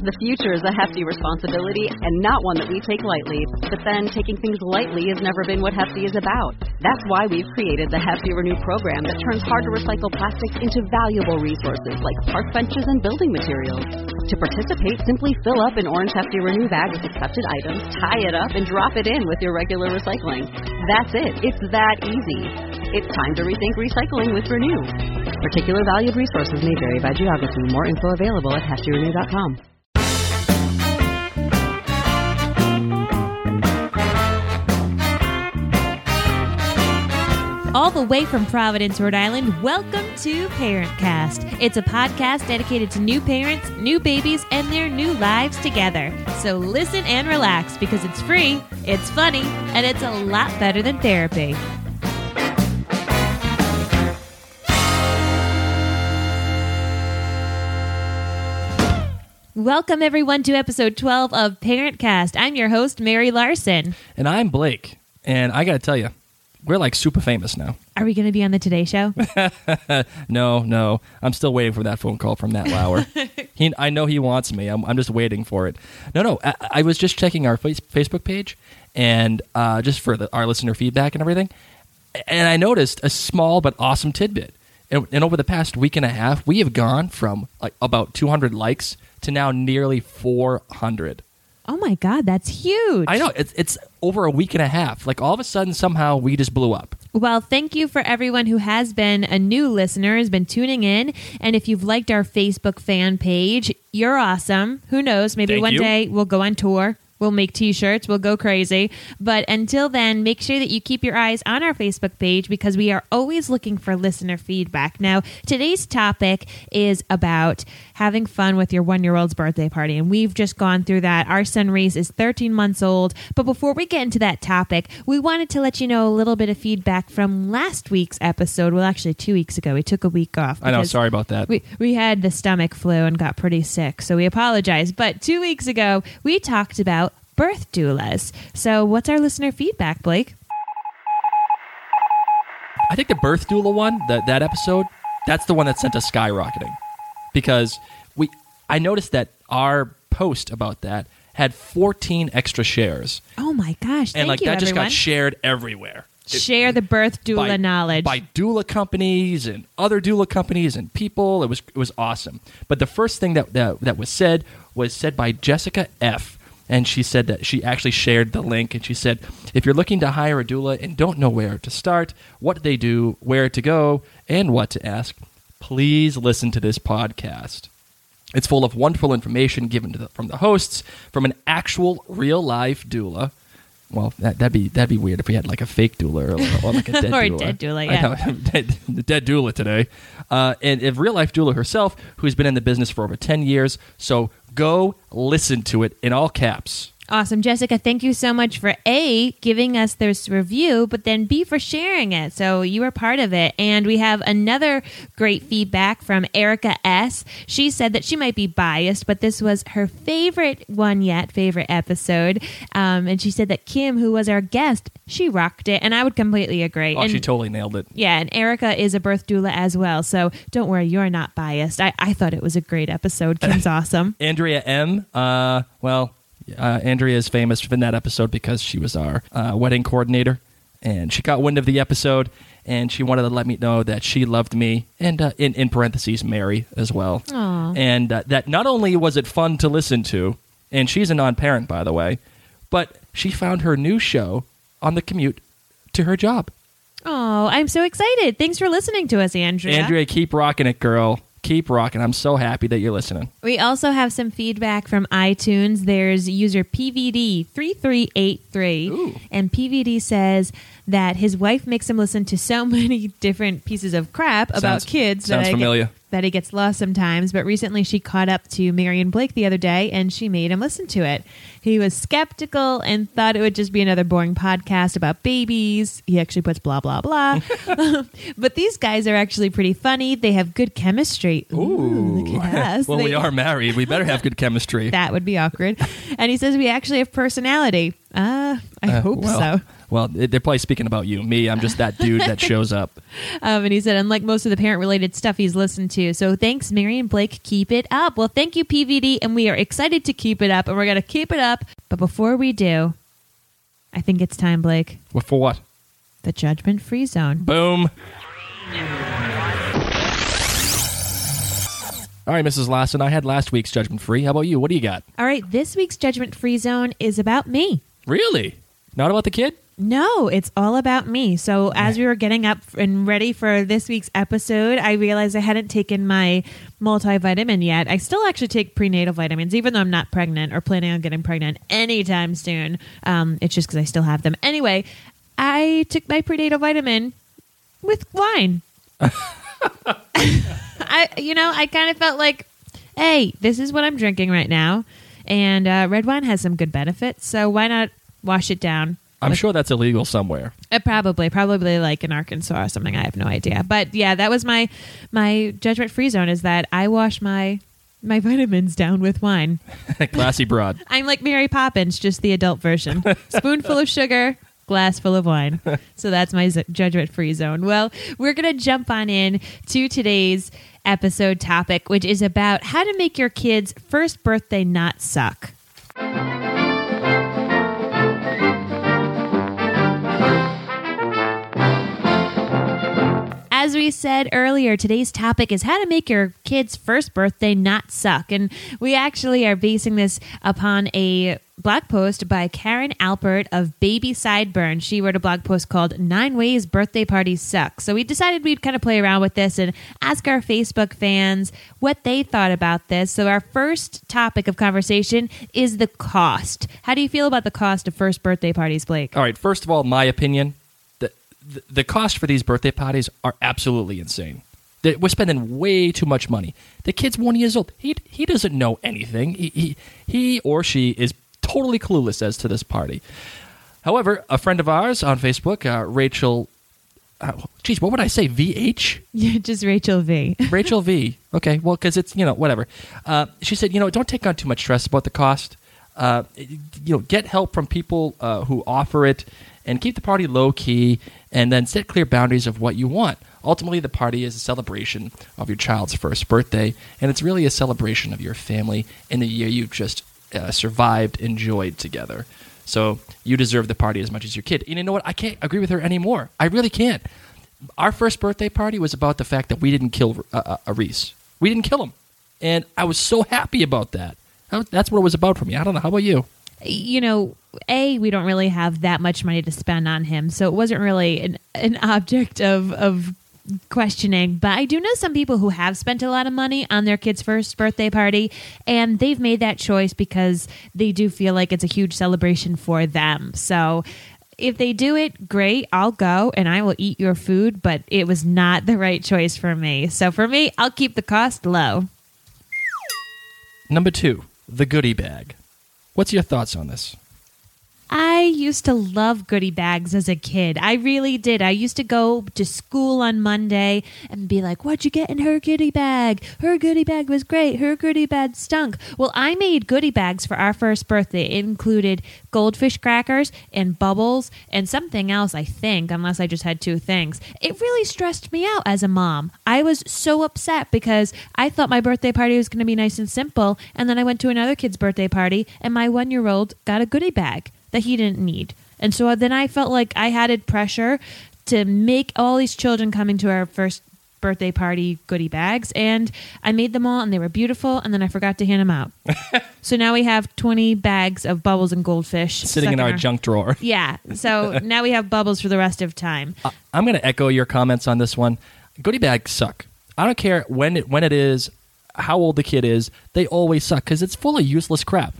The future is a hefty responsibility and not one that we take lightly. But then taking things lightly has never been what Hefty is about. That's why we've created the Hefty Renew program that turns hard-to-recycle plastics into valuable resources like park benches and building materials. To participate, simply fill up an orange Hefty Renew bag with accepted items, tie it up, and drop it in with your regular recycling. That's it. It's that easy. It's time to rethink recycling with Renew. Particular valued resources may vary by geography. More info available at heftyrenew.com. All the way from Providence, Rhode Island, welcome to ParentCast. It's a podcast dedicated to new parents, new babies, and their new lives together. So listen and relax because it's free, it's funny, and it's a lot better than therapy. Welcome, everyone, to episode 12 of ParentCast. I'm your host, Mary Larson. And I'm Blake. And I got to tell you, we're like super famous now. Are we going to be on the Today Show? No. I'm still waiting for that phone call from Matt Lauer. I know he wants me. I'm just waiting for it. No. I was just checking our Facebook page and just for our listener feedback and everything. And I noticed a small but awesome tidbit. And over the past week and a half, we have gone from like about 200 likes to now nearly 400. Oh my God, that's huge. I know. It's over a week and a half. Like all of a sudden, somehow we just blew up. Well, thank you for everyone who has been a new listener, has been tuning in. And if you've liked our Facebook fan page, you're awesome. Who knows? Maybe one day we'll go on tour. We'll make T-shirts. We'll go crazy. But until then, make sure that you keep your eyes on our Facebook page because we are always looking for listener feedback. Now, today's topic is about having fun with your 1-year-old's birthday party. And we've just gone through that. Our son, Reese, is 13 months old. But before we get into that topic, we wanted to let you know a little bit of feedback from last week's episode. Well, actually, 2 weeks ago. We took a week off. I know. Sorry about that. We had the stomach flu and got pretty sick. So we apologize. But 2 weeks ago, we talked about birth doulas. So what's our listener feedback, Blake? I think the birth doula one, that episode, that's the one that sent us skyrocketing. Because I noticed that our post about that had 14 extra shares. Oh my gosh. And Thank you, that just everyone. got shared everywhere. Share the birth doula knowledge. By doula companies and other doula companies and people. It was awesome. But the first thing that was said by Jessica F., and she said that she actually shared the link, and she said, if you're looking to hire a doula and don't know where to start, what they do, where to go, and what to ask, please listen to this podcast. It's full of wonderful information given from the hosts, from an actual real-life doula. Well, that'd be weird if we had like a fake doula or like a dead or doula. a dead doula, yeah. I know, dead doula today. And a real-life doula herself who's been in the business for over 10 years. So go listen to it in all caps. Awesome. Jessica, thank you so much for A, giving us this review, but then B, for sharing it. So you were part of it. And we have another great feedback from Erica S. She said that she might be biased, but this was her favorite episode. And she said that Kim, who was our guest, she rocked it. And I would completely agree. Oh, and she totally nailed it. Yeah, and Erica is a birth doula as well. So don't worry, you're not biased. I thought it was a great episode. Kim's awesome. Andrea M. Andrea is famous in that episode because she was our wedding coordinator, and she got wind of the episode, and she wanted to let me know that she loved me, and in parentheses, Mary as well. Aww. And that not only was it fun to listen to, and she's a non-parent, by the way, but she found her new show on the commute to her job. Oh, I'm so excited. Thanks for listening to us, Andrea. Andrea, keep rocking it, girl. Keep rocking. I'm so happy that you're listening. We also have some feedback from iTunes. There's user PVD3383. Ooh. And PVD says that his wife makes him listen to so many different pieces of crap about kids sounds familiar. That he gets lost sometimes. But recently she caught up to Marion Blake the other day and she made him listen to it. He was skeptical and thought it would just be another boring podcast about babies. He actually puts blah, blah, blah. But these guys are actually pretty funny. They have good chemistry. Ooh. Look at us. Well, we are married. We better have good chemistry. That would be awkward. And he says we actually have personality. I hope so. Well, they're probably speaking about you. Me, I'm just that dude that shows up. And he said, unlike most of the parent-related stuff he's listened to. So thanks, Mary and Blake. Keep it up. Well, thank you, PVD, and we are excited to keep it up, and we're going to keep it up. But before we do, I think it's time, Blake. Well, for what? The judgment-free zone. Boom. All right, Mrs. Lassen, I had last week's judgment-free. How about you? What do you got? All right, this week's judgment-free zone is about me. Really? Not about the kid? No, it's all about me. So as we were getting up and ready for this week's episode, I realized I hadn't taken my multivitamin yet. I still actually take prenatal vitamins, even though I'm not pregnant or planning on getting pregnant anytime soon. It's just because I still have them. Anyway, I took my prenatal vitamin with wine. I kind of felt like, hey, this is what I'm drinking right now. And red wine has some good benefits, so why not wash it down? I'm sure that's illegal somewhere. Probably like in Arkansas or something. I have no idea. But yeah, that was my judgment-free zone, is that I wash my vitamins down with wine. Classy broad. I'm like Mary Poppins, just the adult version. Spoonful of sugar, glass full of wine. So that's my judgment-free zone. Well, we're going to jump on in to today's episode topic, which is about how to make your kid's first birthday not suck. As we said earlier, today's topic is how to make your kid's first birthday not suck. And we actually are basing this upon a blog post by Karen Alpert of Baby Sideburns. She wrote a blog post called 9 Ways Birthday Parties Suck. So we decided we'd kind of play around with this and ask our Facebook fans what they thought about this. So our first topic of conversation is the cost. How do you feel about the cost of first birthday parties, Blake? All right, first of all, my opinion, the cost for these birthday parties are absolutely insane. We're spending way too much money. The kid's 1 year old. He doesn't know anything. He or she is totally clueless as to this party. However, a friend of ours on Facebook, Rachel, what would I say? VH? Yeah, just Rachel V. Rachel V. Okay, well, because it's, whatever. She said, don't take on too much stress about the cost. Get help from people who offer it, and keep the party low-key, and then set clear boundaries of what you want. Ultimately, the party is a celebration of your child's first birthday, and it's really a celebration of your family in the year you just survived, enjoyed together. So you deserve the party as much as your kid. And you know what? I can't agree with her anymore. I really can't. Our first birthday party was about the fact that we didn't kill Reese. We didn't kill him. And I was so happy about that. That's what it was about for me. I don't know. How about you? We don't really have that much money to spend on him, so it wasn't really an object of questioning. But I do know some people who have spent a lot of money on their kid's first birthday party, and they've made that choice because they do feel like it's a huge celebration for them. So if they do it, great, I'll go and I will eat your food, but it was not the right choice for me. So for me, I'll keep the cost low. Number 2, the goodie bag. What's your thoughts on this? I used to love goodie bags as a kid. I really did. I used to go to school on Monday and be like, what'd you get in her goodie bag? Her goodie bag was great. Her goodie bag stunk. Well, I made goodie bags for our first birthday. It included goldfish crackers and bubbles and something else, I think, unless I just had 2 things. It really stressed me out as a mom. I was so upset because I thought my birthday party was going to be nice and simple, and then I went to another kid's birthday party, and my 1-year-old got a goodie bag that he didn't need. And so then I felt like I had pressure to make all these children coming to our first birthday party goodie bags, and I made them all, and they were beautiful, and then I forgot to hand them out. So now we have 20 bags of bubbles and goldfish sitting in our junk drawer. Yeah, so now we have bubbles for the rest of time. I'm going to echo your comments on this one. Goodie bags suck. I don't care when it is, how old the kid is, they always suck because it's full of useless crap.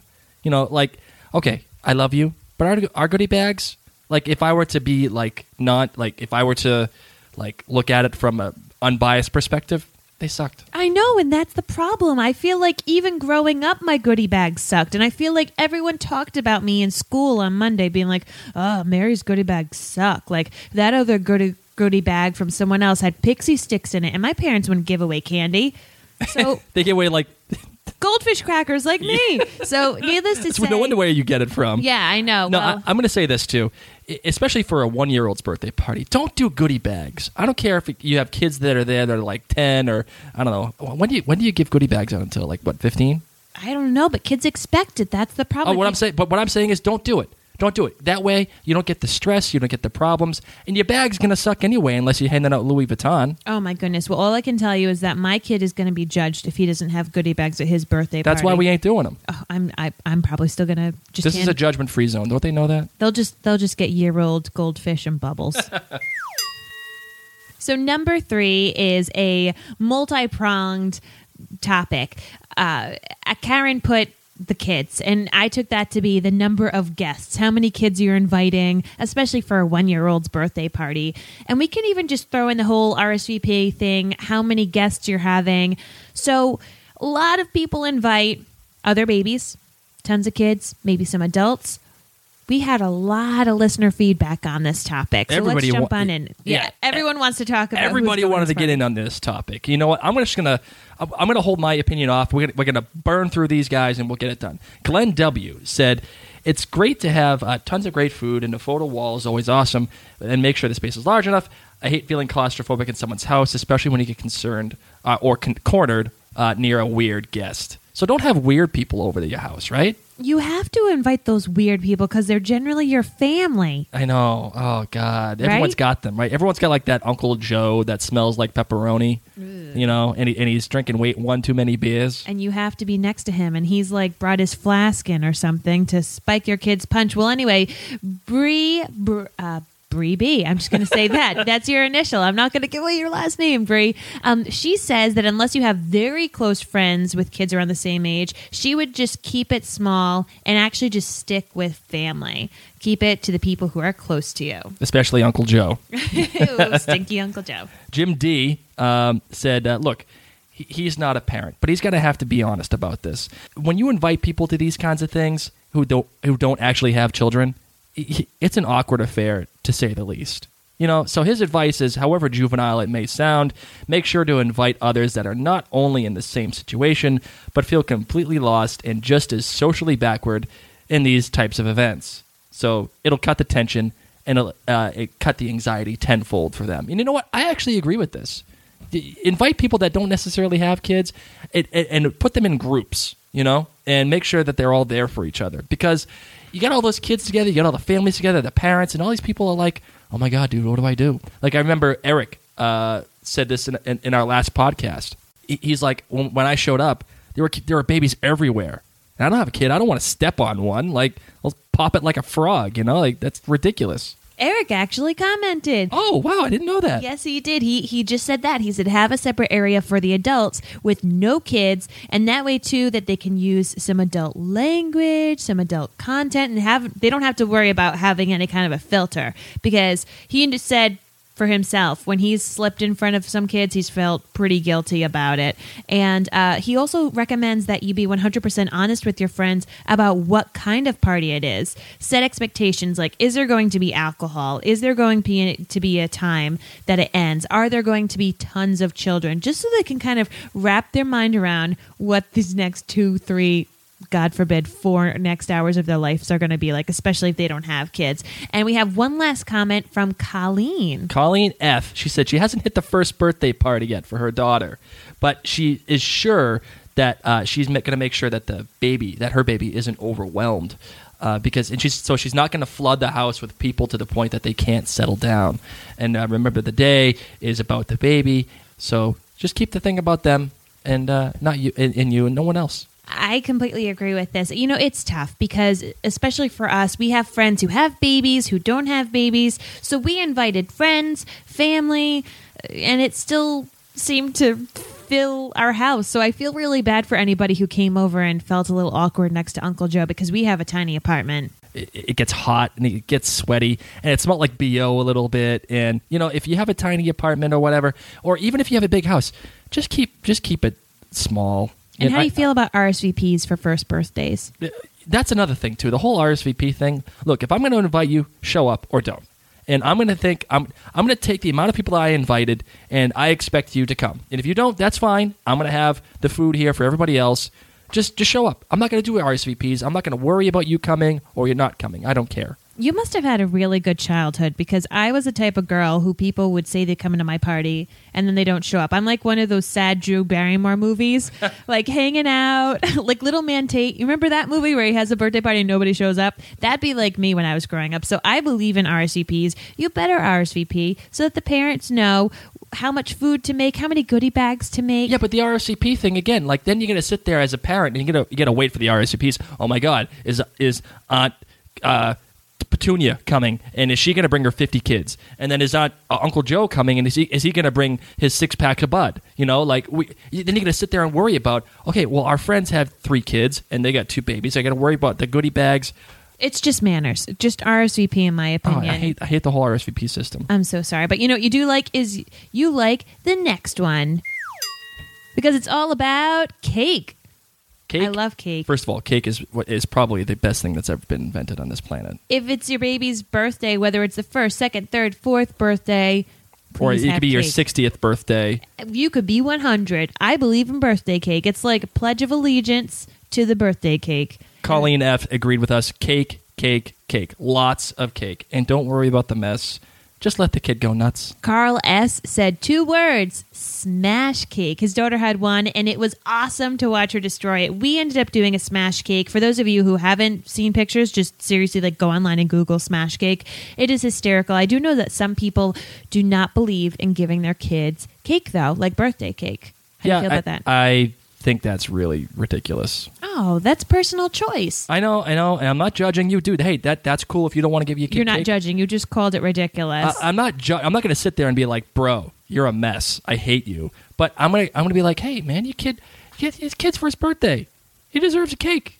Okay, I love you, but our goodie bags, like if I were to be if I were to look at it from a unbiased perspective, they sucked. I know, and that's the problem. I feel like even growing up, my goodie bags sucked, and I feel like everyone talked about me in school on Monday being like, oh, Mary's goodie bags suck. Like that other goodie bag from someone else had pixie sticks in it, and my parents wouldn't give away candy. So they give away goldfish crackers like me. So needless to say, no wonder where you get it from. Yeah, I know. No, well, I'm going to say this too, especially for a 1-year-old's birthday party. Don't do goodie bags. I don't care if you have kids that are there that are like 10 or I don't know. When do you give goodie bags out until like what 15? I don't know, but kids expect it. That's the problem. What I'm saying is don't do it. Don't do it. That way, you don't get the stress, you don't get the problems, and your bag's going to suck anyway unless you're handing out Louis Vuitton. Oh, my goodness. Well, all I can tell you is that my kid is going to be judged if he doesn't have goodie bags at his birthday party. That's why we ain't doing them. Oh, I'm probably still going to just... This is a judgment-free zone. Don't they know that? They'll just get year-old goldfish and bubbles. So number 3 is a multi-pronged topic. Karen put the kids, and I took that to be the number of guests, how many kids you're inviting, especially for a 1-year-old's birthday party. And we can even just throw in the whole RSVP thing, how many guests you're having. So a lot of people invite other babies, tons of kids, maybe some adults. We had a lot of listener feedback on this topic. So let's jump on in. Yeah, everyone wants to talk about. Everybody wanted to get in on this topic. You know what? I'm gonna hold my opinion off. We're gonna burn through these guys and we'll get it done. Glenn W. said, "It's great to have tons of great food, and the photo wall is always awesome. And make sure the space is large enough. I hate feeling claustrophobic in someone's house, especially when you get concerned or cornered near a weird guest. So don't have weird people over to your house, right?" You have to invite those weird people because they're generally your family. I know. Oh, God. Everyone's got them, right? Everyone's got like that Uncle Joe that smells like pepperoni, you know, and he's drinking one too many beers. And you have to be next to him, and he's like brought his flask in or something to spike your kid's punch. Well, anyway, Bree B. I'm just going to say that. That's your initial. I'm not going to give away your last name, Bree. She says that unless you have very close friends with kids around the same age, she would just keep it small and actually just stick with family. Keep it to the people who are close to you. Especially Uncle Joe. Ooh, stinky Uncle Joe. Jim D. Said, look, he's not a parent, but he's going to have to be honest about this. When you invite people to these kinds of things who don't actually have children, it's an awkward affair, to say the least. You know, so his advice is, however juvenile it may sound, make sure to invite others that are not only in the same situation, but feel completely lost and just as socially backward in these types of events. So it'll cut the tension and it cut the anxiety tenfold for them. And you know what? I actually agree with this. Invite people that don't necessarily have kids and put them in groups, you know, and make sure that they're all there for each other. Because you got all those kids together, you got all the families together, the parents, and all these people are like, oh my God, dude, what do I do? Like I remember Eric said this in our last podcast. He's like, when I showed up, there were babies everywhere. And I don't have a kid. I don't want to step on one. Like, I'll pop it like a frog, you know? Like, that's ridiculous. Eric actually commented. Oh, wow, I didn't know that. Yes, he did. He just said that. He said have a separate area for the adults with no kids, and that way, too, that they can use some adult language, some adult content, and they don't have to worry about having any kind of a filter. Because he just said for himself, when he's slipped in front of some kids, he's felt pretty guilty about it. And he also recommends that you be 100% honest with your friends about what kind of party it is. Set expectations like, is there going to be alcohol? Is there going to be a time that it ends? Are there going to be tons of children? Just so they can kind of wrap their mind around what these next 2, 3, God forbid, 4 next hours of their lives are going to be like, especially if they don't have kids. And we have one last comment from Colleen. Colleen F. She said she hasn't hit the first birthday party yet for her daughter, but she is sure that she's going to make sure that her baby isn't overwhelmed. She's not going to flood the house with people to the point that they can't settle down. And remember, the day is about the baby, so just keep the thing about them and not you and you and no one else. I completely agree with this. You know, it's tough because, especially for us, we have friends who have babies, who don't have babies. So we invited friends, family, and it still seemed to fill our house. So I feel really bad for anybody who came over and felt a little awkward next to Uncle Joe because we have a tiny apartment. It gets hot and it gets sweaty and it smelled like BO a little bit. And, you know, if you have a tiny apartment or whatever, or even if you have a big house, just keep it small. And how do you feel about RSVPs for first birthdays? That's another thing, too. The whole RSVP thing. Look, if I'm going to invite you, show up or don't. And I'm going to think, I'm going to take the amount of people that I invited, and I expect you to come. And if you don't, that's fine. I'm going to have the food here for everybody else. Just show up. I'm not going to do RSVPs. I'm not going to worry about you coming or you're not coming. I don't care. You must have had a really good childhood, because I was the type of girl who people would say they come into my party and then they don't show up. I'm like one of those sad Drew Barrymore movies, like hanging out, like Little Man Tate. You remember that movie where he has a birthday party and nobody shows up? That'd be like me when I was growing up. So I believe in RSVPs. You better RSVP so that the parents know how much food to make, how many goodie bags to make. Yeah, but the RSVP thing again, like then you're going to sit there as a parent and you're going to wait for the RSVPs. Oh my God, is Aunt Petunia coming, and is she going to bring her 50 kids? And then is Aunt Uncle Joe coming, and is he going to bring his 6-pack of Bud? You know, like then you're going to sit there and worry about, okay, well our friends have 3 kids and they got 2 babies. I got to worry about the goodie bags. It's just manners. Just RSVP, in my opinion. I hate the whole RSVP system. I'm so sorry. But you know what you do like is you like the next one. Because it's all about cake. Cake? I love cake. First of all, cake is probably the best thing that's ever been invented on this planet. If it's your baby's birthday, whether it's the 1st, 2nd, 3rd, 4th birthday, or it could be your 60th birthday. You could be 100. I believe in birthday cake. It's like a pledge of allegiance to the birthday cake. Colleen F. agreed with us. Cake, cake, cake. Lots of cake. And don't worry about the mess. Just let the kid go nuts. Carl S. said 2 words, smash cake. His daughter had one, and it was awesome to watch her destroy it. We ended up doing a smash cake. For those of you who haven't seen pictures, just seriously go online and Google smash cake. It is hysterical. I do know that some people do not believe in giving their kids cake, though, like birthday cake. How do you feel about that? I think that's really ridiculous. Oh, that's personal choice. I know, and I'm not judging you, dude. Hey, that's cool if you don't want to give your kid You're not cake. judging. You just called it ridiculous. I'm not going to sit there and be like, bro, you're a mess. I hate you. But I'm gonna be like, hey, man, his kid's first birthday. He deserves a cake.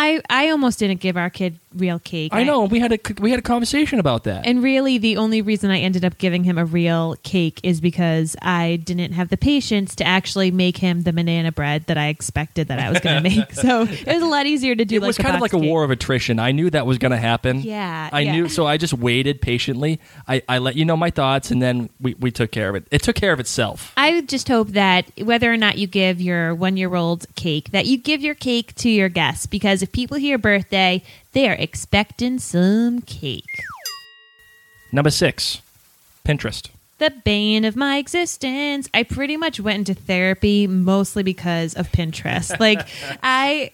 I almost didn't give our kid real cake. I know. We had a conversation about that. And really, the only reason I ended up giving him a real cake is because I didn't have the patience to actually make him the banana bread that I expected that I was going to make. So it was a lot easier to do. It was kind of like a war of attrition. I knew that was going to happen. Yeah, I knew. So I just waited patiently. I let you know my thoughts, and then we took care of it. It took care of itself. I would just hope that whether or not you give your 1-year-old cake, that you give your cake to your guests, because if people hear birthday, they are expecting some cake. Number 6, Pinterest. The bane of my existence. I pretty much went into therapy mostly because of Pinterest. Like, I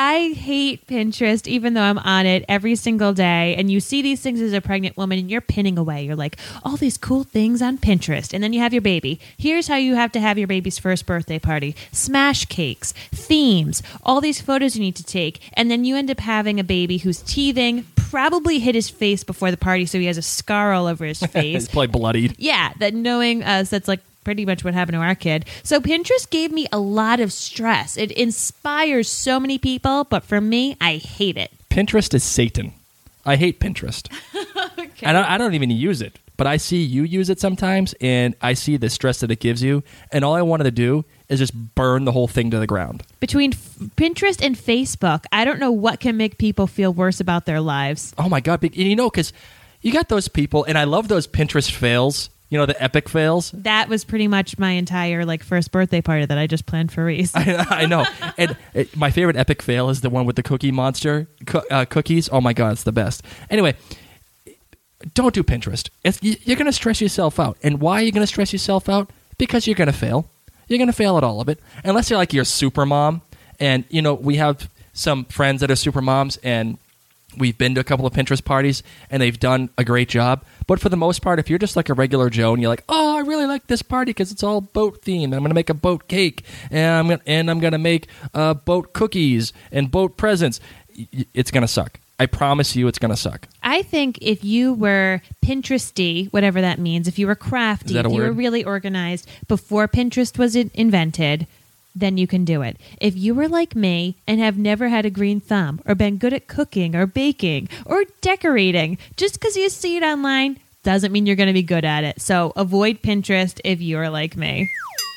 hate Pinterest, even though I'm on it every single day. And you see these things as a pregnant woman and you're pinning away. You're like, all these cool things on Pinterest. And then you have your baby. Here's how you have to have your baby's first birthday party. Smash cakes, themes, all these photos you need to take. And then you end up having a baby who's teething, probably hit his face before the party, so he has a scar all over his face. He's probably bloodied. Yeah, that knowing us, that's like pretty much what happened to our kid. So Pinterest gave me a lot of stress. It inspires so many people, but for me, I hate it. Pinterest is Satan. I hate Pinterest. Okay. And I don't even use it, but I see you use it sometimes, and I see the stress that it gives you, and all I wanted to do is just burn the whole thing to the ground. Between Pinterest and Facebook, I don't know what can make people feel worse about their lives. Oh my God. You know, because you got those people, and I love those Pinterest fails. You know, the epic fails? That was pretty much my entire first birthday party that I just planned for Reese. I know. And my favorite epic fail is the one with the Cookie Monster cookies. Oh my God, it's the best. Anyway, don't do Pinterest. You're going to stress yourself out. And why are you going to stress yourself out? Because you're going to fail. You're going to fail at all of it. Unless you're like your super mom. And, you know, we have some friends that are super moms, and we've been to a couple of Pinterest parties, and they've done a great job. But for the most part, if you're just like a regular Joe and you're like, oh, I really like this party because it's all boat themed, and I'm going to make a boat cake, and I'm going to make boat cookies and boat presents, it's going to suck. I promise you it's going to suck. I think if you were Pinteresty, whatever that means, if you were crafty, if you were really organized before Pinterest was invented, then you can do it. If you were like me and have never had a green thumb or been good at cooking or baking or decorating, just because you see it online doesn't mean you're going to be good at it. So avoid Pinterest if you're like me.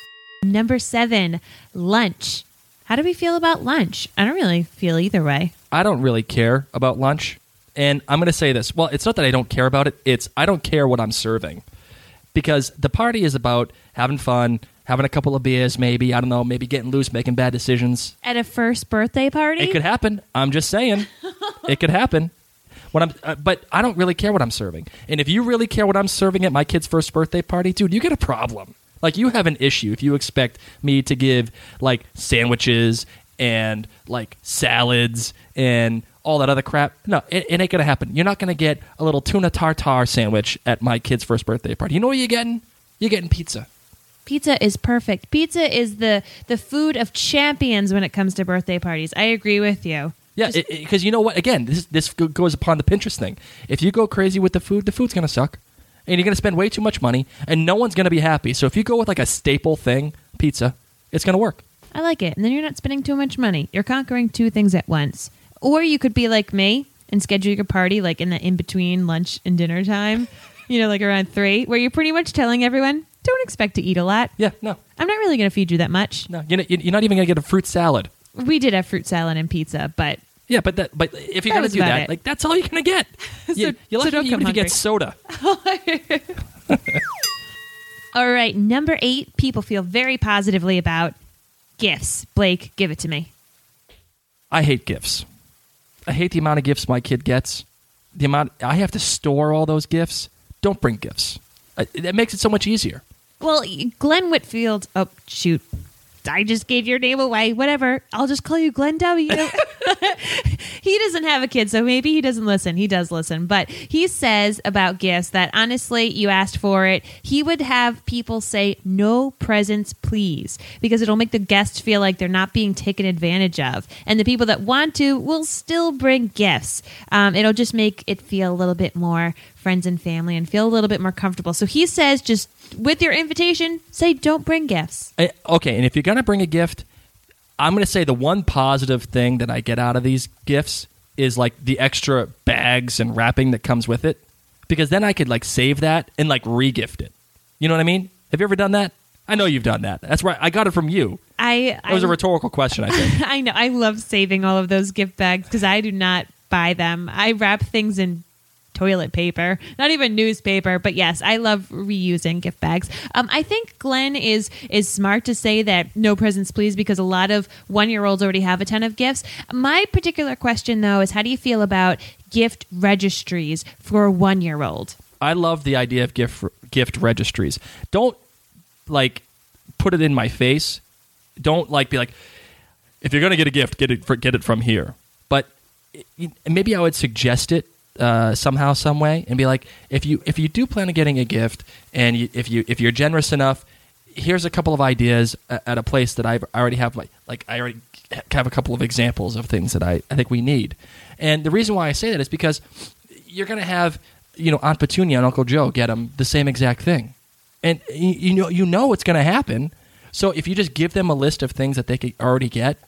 Number 7, lunch. How do we feel about lunch? I don't really feel either way. I don't really care about lunch. And I'm going to say this. Well, it's not that I don't care about it. It's I don't care what I'm serving. Because the party is about having fun, having a couple of beers, maybe, I don't know, maybe getting loose, making bad decisions. At a first birthday party? It could happen. I'm just saying. It could happen. But I don't really care what I'm serving. And if you really care what I'm serving at my kid's first birthday party, dude, you get a problem. Like, you have an issue if you expect me to give, like, sandwiches and, like, salads and all that other crap. No, it ain't going to happen. You're not going to get a little tuna tartare sandwich at my kid's first birthday party. You know what you're getting? You're getting pizza. Pizza is perfect. Pizza is the food of champions when it comes to birthday parties. I agree with you. Yeah, because you know what? Again, this goes upon the Pinterest thing. If you go crazy with the food's going to suck. And you're going to spend way too much money, and no one's going to be happy. So if you go with like a staple thing, pizza, it's going to work. I like it. And then you're not spending too much money. You're conquering two things at once. Or you could be like me and schedule your party like in the in-between lunch and dinner time, like around 3, where you're pretty much telling everyone, don't expect to eat a lot. Yeah, no. I'm not really going to feed you that much. No, you're not even going to get a fruit salad. We did have fruit salad and pizza, but... Yeah, but if you're going to do that, like, that's all you're going to get. You'll have to even if you get soda. All right, number 8, people feel very positively about gifts. Blake, give it to me. I hate gifts. I hate the amount of gifts my kid gets. The amount I have to store all those gifts. Don't bring gifts. That makes it so much easier. Well, Glenn Whitfield... Oh, shoot. I just gave your name away. Whatever. I'll just call you Glenn W. He doesn't have a kid, so maybe he doesn't listen. He does listen. But he says about gifts that, honestly, you asked for it. He would have people say, no presents, please, because it'll make the guests feel like they're not being taken advantage of. And the people that want to will still bring gifts. It'll just make it feel a little bit more friends and family and feel a little bit more comfortable. So he says, just with your invitation, say don't bring gifts. Okay, and if you're going to bring a gift, I'm going to say the one positive thing that I get out of these gifts is like the extra bags and wrapping that comes with it, because then I could like save that and like re-gift it. You know what I mean? Have you ever done that? I know you've done that. That's right. I got it from you. That was a rhetorical question, I think. I know. I love saving all of those gift bags because I do not buy them. I wrap things in toilet paper, not even newspaper, but yes, I love reusing gift bags. I think Glenn is smart to say that no presents please, because a lot of 1-year-olds already have a ton of gifts. My particular question though is, how do you feel about gift registries for a 1-year-old? I love the idea of gift registries. Don't like put it in my face. Don't like be like, if you're going to get a gift, get it from here. But maybe I would suggest it somehow, some way, and be like, if you do plan on getting a gift, and if you're generous enough, here's a couple of ideas at a place that I already have I already have a couple of examples of things that I think we need. And the reason why I say that is because you're going to have Aunt Petunia and Uncle Joe get them the same exact thing, and you know it's going to happen. So if you just give them a list of things that they could already get,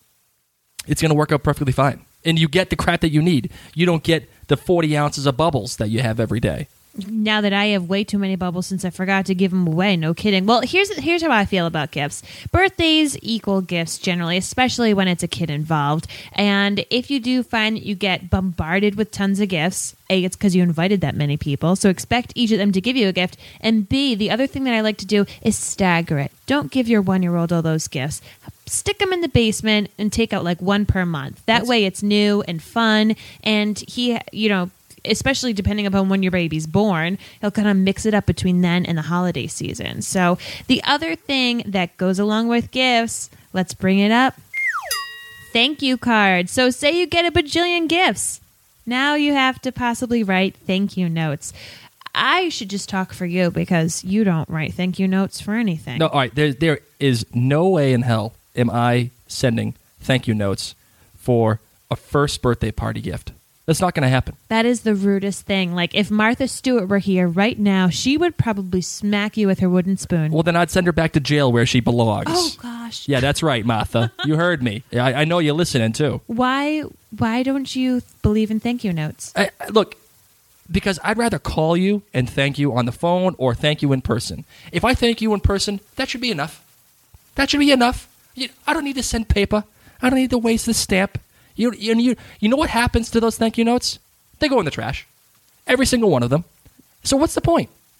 it's going to work out perfectly fine. And you get the crap that you need. You don't get the 40 ounces of bubbles that you have every day. Now that I have way too many bubbles since I forgot to give them away. No kidding. Well, here's how I feel about gifts. Birthdays equal gifts generally, especially when it's a kid involved. And if you do find that you get bombarded with tons of gifts, A, it's because you invited that many people, so expect each of them to give you a gift. And B, the other thing that I like to do is stagger it. Don't give your 1-year-old all those gifts. Stick them in the basement and take out like one per month. That way it's new and fun, and he, especially depending upon when your baby's born, he'll kind of mix it up between then and the holiday season. So the other thing that goes along with gifts, let's bring it up, thank you cards. So say you get a bajillion gifts. Now you have to possibly write thank you notes. I should just talk for you because you don't write thank you notes for anything. No, all right. There is no way in hell am I sending thank you notes for a first birthday party gift. That's not going to happen. That is the rudest thing. Like, if Martha Stewart were here right now, she would probably smack you with her wooden spoon. Well, then I'd send her back to jail where she belongs. Oh, gosh. Yeah, that's right, Martha. You heard me. I know you're listening, too. Why don't you believe in thank you notes? Look, because I'd rather call you and thank you on the phone or thank you in person. If I thank you in person, that should be enough. That should be enough. I don't need to send paper. I don't need to waste the stamp. You know what happens to those thank you notes? They go in the trash. Every single one of them. So what's the point?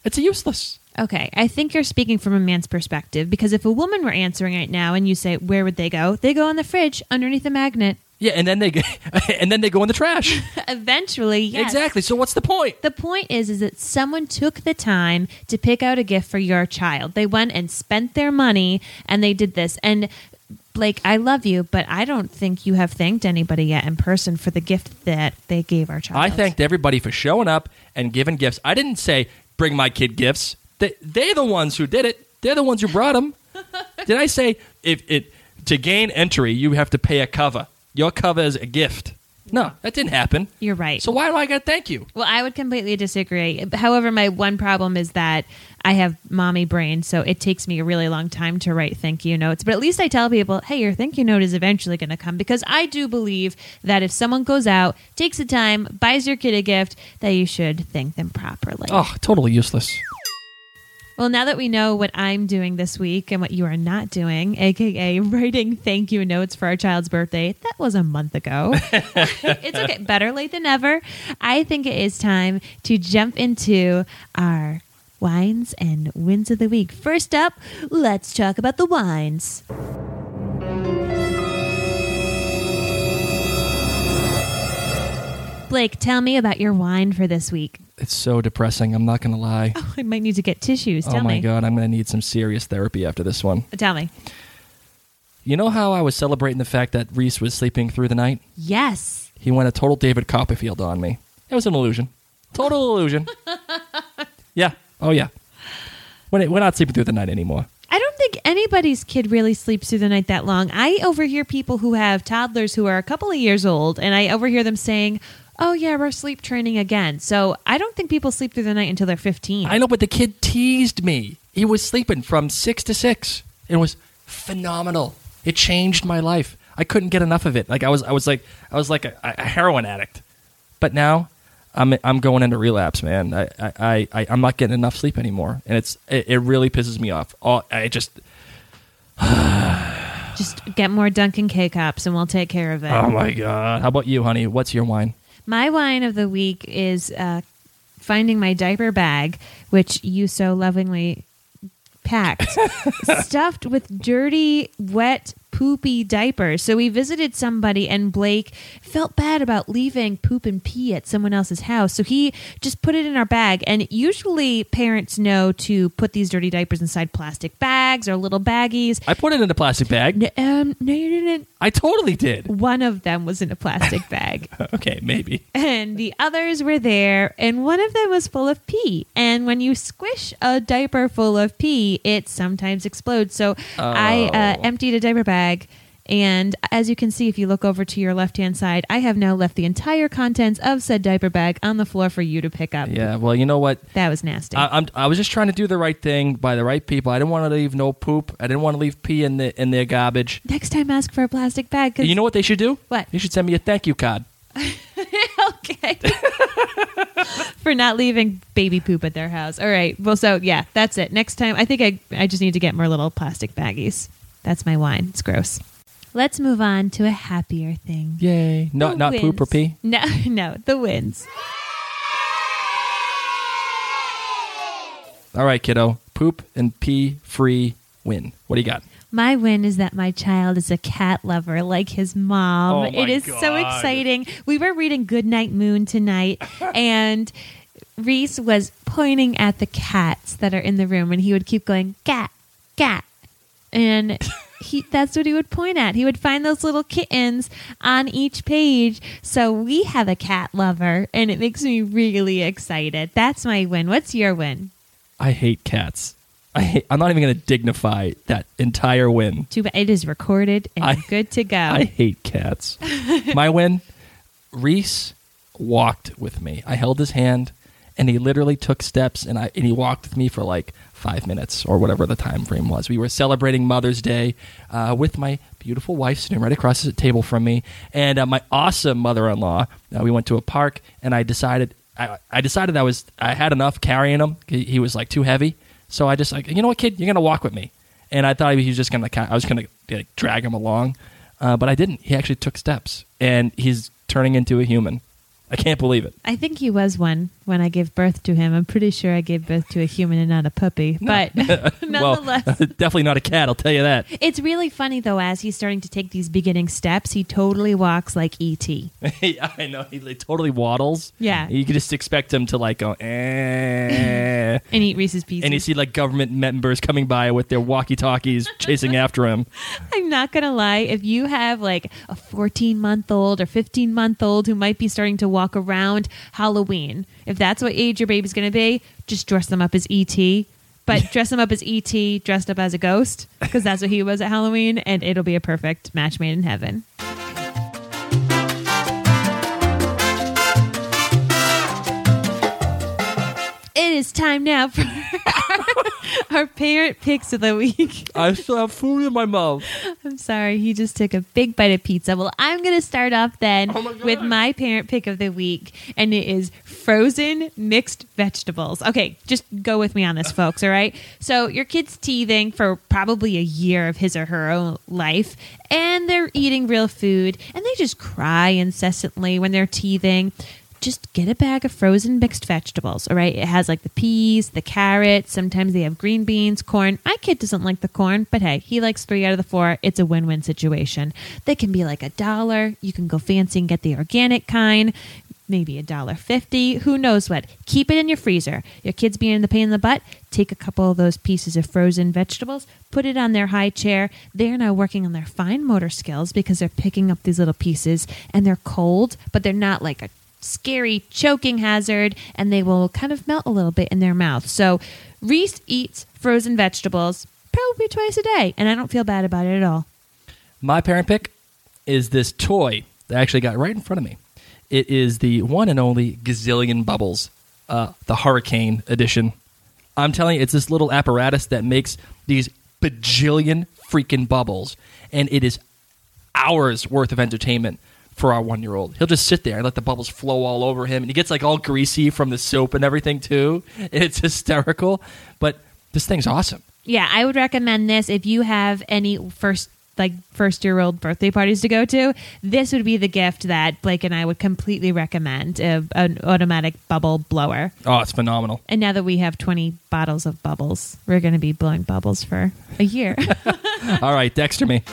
It's useless. Okay, I think you're speaking from a man's perspective, because if a woman were answering right now and you say, where would they go? They go in the fridge underneath a magnet. Yeah, and then they go in the trash. Eventually, yes. Exactly. So what's the point? The point is that someone took the time to pick out a gift for your child. They went and spent their money, and they did this. And Blake, I love you, but I don't think you have thanked anybody yet in person for the gift that they gave our child. I thanked everybody for showing up and giving gifts. I didn't say, bring my kid gifts. They're the ones who did it. They're the ones who brought them. Did I say to gain entry, you have to pay a cover? Your cover is a gift. No, that didn't happen. You're right. So why do I got to thank you? Well, I would completely disagree. However, my one problem is that I have mommy brain, so it takes me a really long time to write thank you notes. But at least I tell people, hey, your thank you note is eventually going to come, because I do believe that if someone goes out, takes the time, buys your kid a gift, that you should thank them properly. Oh, totally useless. Well, now that we know what I'm doing this week and what you are not doing, a.k.a. writing thank you notes for our child's birthday, that was a month ago. It's okay. Better late than never. I think it is time to jump into our wines and wins of the week. First up, let's talk about the wines. Blake, tell me about your wine for this week. It's so depressing. I'm not going to lie. Oh, I might need to get tissues. Tell me. Oh, my God. I'm going to need some serious therapy after this one. Tell me. You know how I was celebrating the fact that Reese was sleeping through the night? Yes. He went a total David Copperfield on me. It was an illusion. Total illusion. Yeah. Oh, yeah. We're not sleeping through the night anymore. I don't think anybody's kid really sleeps through the night that long. I overhear people who have toddlers who are a couple of years old, and I overhear them saying, oh, yeah, we're sleep training again. So I don't think people sleep through the night until they're 15. I know, but the kid teased me. He was sleeping from 6 to 6. It was phenomenal. It changed my life. I couldn't get enough of it. Like I was like a heroin addict. But now I'm going into relapse, man. I'm not getting enough sleep anymore, and it really pisses me off. Just get more Dunkin' K-Cups, and we'll take care of it. Oh my God! How about you, honey? What's your wine? My wine of the week is finding my diaper bag, which you so lovingly packed, stuffed with dirty, wet, poopy diapers. So we visited somebody, and Blake felt bad about leaving poop and pee at someone else's house. So he just put it in our bag. And usually parents know to put these dirty diapers inside plastic bags or little baggies. I put it in a plastic bag. No, you didn't. I totally did. One of them was in a plastic bag. Okay, maybe. And the others were there, and one of them was full of pee. And when you squish a diaper full of pee, it sometimes explodes. So I emptied a diaper bag, and as you can see, if you look over to your left-hand side, I have now left the entire contents of said diaper bag on the floor for you to pick up. Yeah, well, you know what? That was nasty. I was just trying to do the right thing by the right people. I didn't want to leave no poop. I didn't want to leave pee in their garbage. Next time, ask for a plastic bag. You know what they should do? What? You should send me a thank you card. Okay. For not leaving baby poop at their house. All right. Well, so, yeah, that's it. Next time, I think I just need to get more little plastic baggies. That's my wine. It's gross. Let's move on to a happier thing. Yay. Not poop or pee? No, the wins. All right, kiddo. Poop and pee free win. What do you got? My win is that my child is a cat lover like his mom. Oh my it is God. so exciting. We were reading Goodnight Moon tonight, and Reese was pointing at the cats that are in the room, and he would keep going, cat, cat. And that's what he would point at. He would find those little kittens on each page. So we have a cat lover, and it makes me really excited. That's my win. What's your win? I hate cats. I'm not even going to dignify that entire win. Too bad. It is recorded and good to go. I hate cats. My win, Reese walked with me. I held his hand, and he literally took steps, and he walked with me for like 5 minutes or whatever the time frame was. We were celebrating Mother's Day with my beautiful wife sitting right across the table from me, and my awesome mother-in-law. We went to a park, and I decided I had enough carrying him. He was like too heavy. So I just like, you know what, kid, you're going to walk with me. And I thought he was just going to, I was going to drag him along. But I didn't. He actually took steps. And he's turning into a human. I can't believe it. I think he was one when I gave birth to him. I'm pretty sure I gave birth to a human and not a puppy. But nonetheless. Well, definitely not a cat, I'll tell you that. It's really funny, though, as he's starting to take these beginning steps, he totally walks like E.T. I know. He totally waddles. Yeah. You can just expect him to like go, and eat Reese's Pieces. And you see like government members coming by with their walkie-talkies chasing after him. I'm not going to lie. If you have like a 14-month-old or 15-month-old who might be starting to walk around Halloween, if that's what age your baby's going to be, just dress them up as E.T., but dress him up as E.T. dressed up as a ghost, because that's what he was at Halloween, and it'll be a perfect match made in heaven. It is time now for our parent picks of the week. I still have food in my mouth. I'm sorry, he just took a big bite of pizza. Well, I'm going to start off then with my parent pick of the week, and it is frozen mixed vegetables. Okay, just go with me on this, folks, all right? So your kid's teething for probably a year of his or her own life, and they're eating real food, and they just cry incessantly when they're teething. Just get a bag of frozen mixed vegetables, all right? It has like the peas, the carrots. Sometimes they have green beans, corn. My kid doesn't like the corn, but hey, he likes 3 out of the 4. It's a win-win situation. They can be like $1. You can go fancy and get the organic kind. Maybe $1.50. Who knows what? Keep it in your freezer. Your kid's being the pain in the butt. Take a couple of those pieces of frozen vegetables, put it on their high chair. They're now working on their fine motor skills because they're picking up these little pieces, and they're cold, but they're not like a scary choking hazard, and they will kind of melt a little bit in their mouth. So Reese eats frozen vegetables probably twice a day, and I don't feel bad about it at all. My parent pick is this toy that I actually got right in front of me. It is the one and only Gazillion Bubbles, the Hurricane edition. I'm telling you, it's this little apparatus that makes these bajillion freaking bubbles, and it is hours worth of entertainment for our 1-year-old. He'll just sit there and let the bubbles flow all over him, and he gets like all greasy from the soap and everything too. It's hysterical, but this thing's awesome. Yeah, I would recommend this if you have any first-year-old birthday parties to go to. This would be the gift that Blake and I would completely recommend, an automatic bubble blower. Oh, it's phenomenal. And now that we have 20 bottles of bubbles, we're going to be blowing bubbles for a year. All right, Dexter me.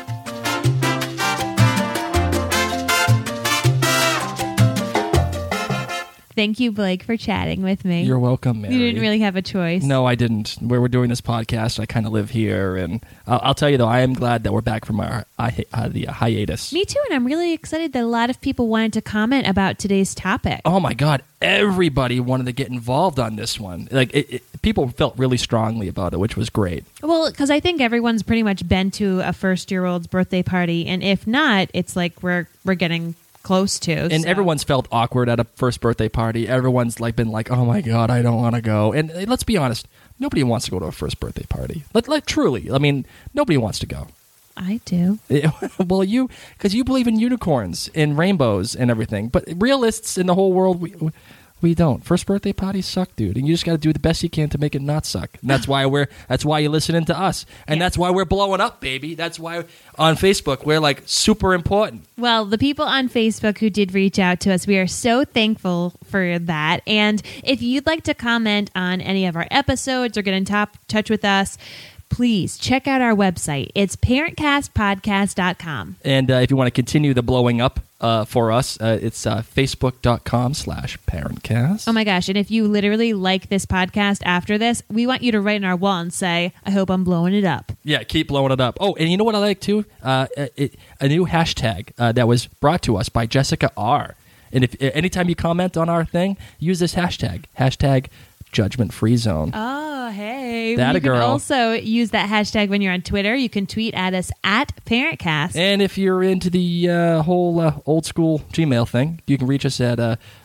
Thank you, Blake, for chatting with me. You're welcome, Mary. You didn't really have a choice. No, I didn't. Where we're doing this podcast, I kind of live here, and I'll tell you, though, I am glad that we're back from our the hiatus. Me too, and I'm really excited that a lot of people wanted to comment about today's topic. Oh, my God. Everybody wanted to get involved on this one. Like, people felt really strongly about it, which was great. Well, because I think everyone's pretty much been to a first-year-old's birthday party, and if not, it's like we're getting close to. And everyone's felt awkward at a first birthday party. Everyone's like been like, oh my God, I don't want to go. And let's be honest, nobody wants to go to a first birthday party. Like truly, I mean, nobody wants to go. I do. Well, because you believe in unicorns and rainbows and everything. But realists in the whole world, we don't. First birthday parties suck, dude, and you just got to do the best you can to make it not suck. And that's why you're listening to us, and That's why we're blowing up, baby. That's why on Facebook we're like super important. Well, the people on Facebook who did reach out to us, we are so thankful for that. And if you'd like to comment on any of our episodes or get in touch with us, please check out our website. It's parentcastpodcast.com. And if you want to continue the blowing up for us, it's facebook.com/parentcast. Oh my gosh. And if you literally like this podcast after this, we want you to write on our wall and say, I hope I'm blowing it up. Yeah, keep blowing it up. Oh, and you know what I like too? A new hashtag that was brought to us by Jessica R. And if anytime you comment on our thing, use this hashtag Judgment Free Zone. Oh, hey. That you a girl. can also use that hashtag when you're on Twitter. You can tweet at us at ParentCast. And if you're into the whole old school Gmail thing, you can reach us at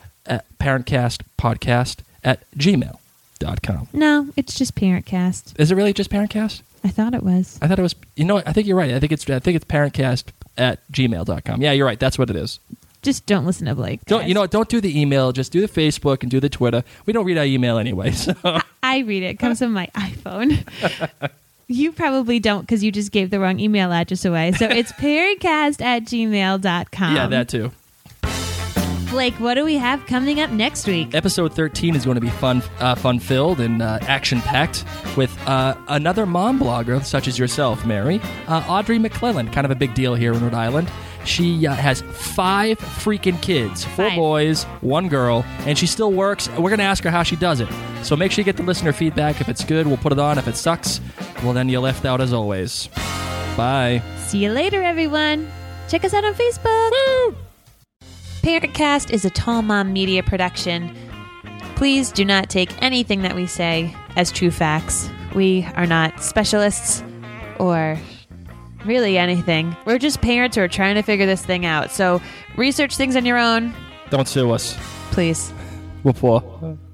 parentcastpodcast@gmail.com. No, it's just ParentCast. Is it really just ParentCast? I thought it was. I thought it was. You know what? I think you're right. I think it's parentcast@gmail.com. Yeah, you're right. That's what it is. Just don't listen to Blake. Don't do the email. Just do the Facebook and do the Twitter. We don't read our email anyway. So. I read it. It comes from my iPhone. You probably don't because you just gave the wrong email address away. So it's parentcast@gmail.com. Yeah, that too. Blake, what do we have coming up next week? Episode 13 is going to be fun-filled and action-packed with another mom blogger, such as yourself, Mary, Audrey McClellan, kind of a big deal here in Rhode Island. She has 5 freaking kids, 4 boys, 1 girl, and she still works. We're going to ask her how she does it. So make sure you get the listener feedback. If it's good, we'll put it on. If it sucks, well, then you're left out as always. Bye. See you later, everyone. Check us out on Facebook. Woo! Parentcast is a Tall Mom Media production. Please do not take anything that we say as true facts. We are not specialists or really anything. We're just parents who are trying to figure this thing out. So research things on your own. Don't sue us. Please. Whoop whoop.